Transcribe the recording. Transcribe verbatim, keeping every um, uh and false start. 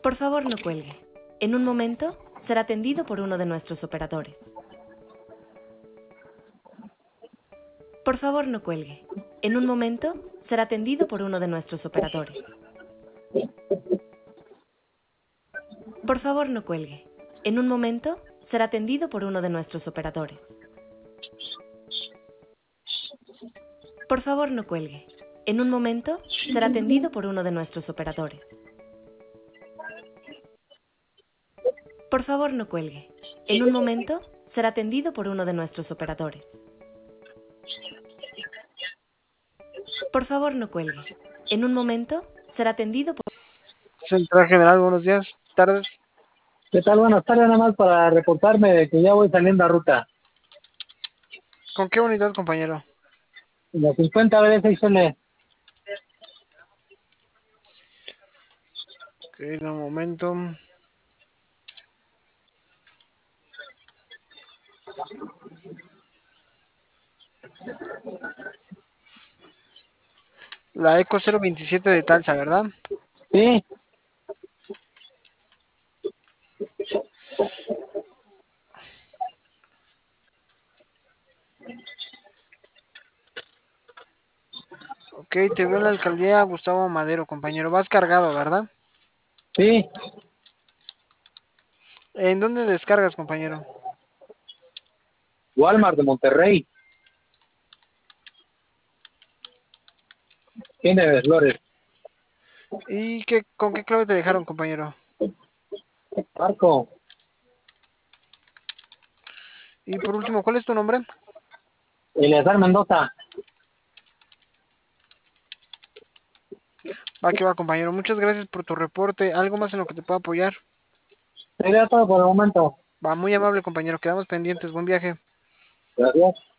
Por favor, no cuelgue. En un momento, será atendido por uno de nuestros operadores. Por favor, no cuelgue. En un momento, será atendido por uno de nuestros operadores. Por favor, no cuelgue. En un momento, será atendido por uno de nuestros operadores. Por favor, no cuelgue. En un momento, será atendido por uno de nuestros operadores. Por favor, no cuelgue. En un momento, será atendido por uno de nuestros operadores. Por favor, no cuelgue. En un momento, será atendido por... Central General, buenos días, tardes. ¿Qué tal? Buenas tardes, nada más para reportarme de que ya voy saliendo a ruta. ¿Con qué unidad, compañero? La cincuenta B D seis L. Ok, en un momento. La Eco cero veintisiete de Talsa, ¿verdad? Sí. Ok, te veo en la alcaldía Gustavo Madero, compañero. Vas cargado, ¿verdad? Sí. ¿En dónde descargas, compañero? Walmart de Monterrey. Tiene Flores. ¿Y qué, con qué clave te dejaron, compañero? Marco. Y por último, ¿cuál es tu nombre? Eleazar Mendoza. Va que va, compañero. Muchas gracias por tu reporte. ¿Algo más en lo que te pueda apoyar? Sería todo por el momento. Va, muy amable, compañero. Quedamos pendientes. Buen viaje. Gracias.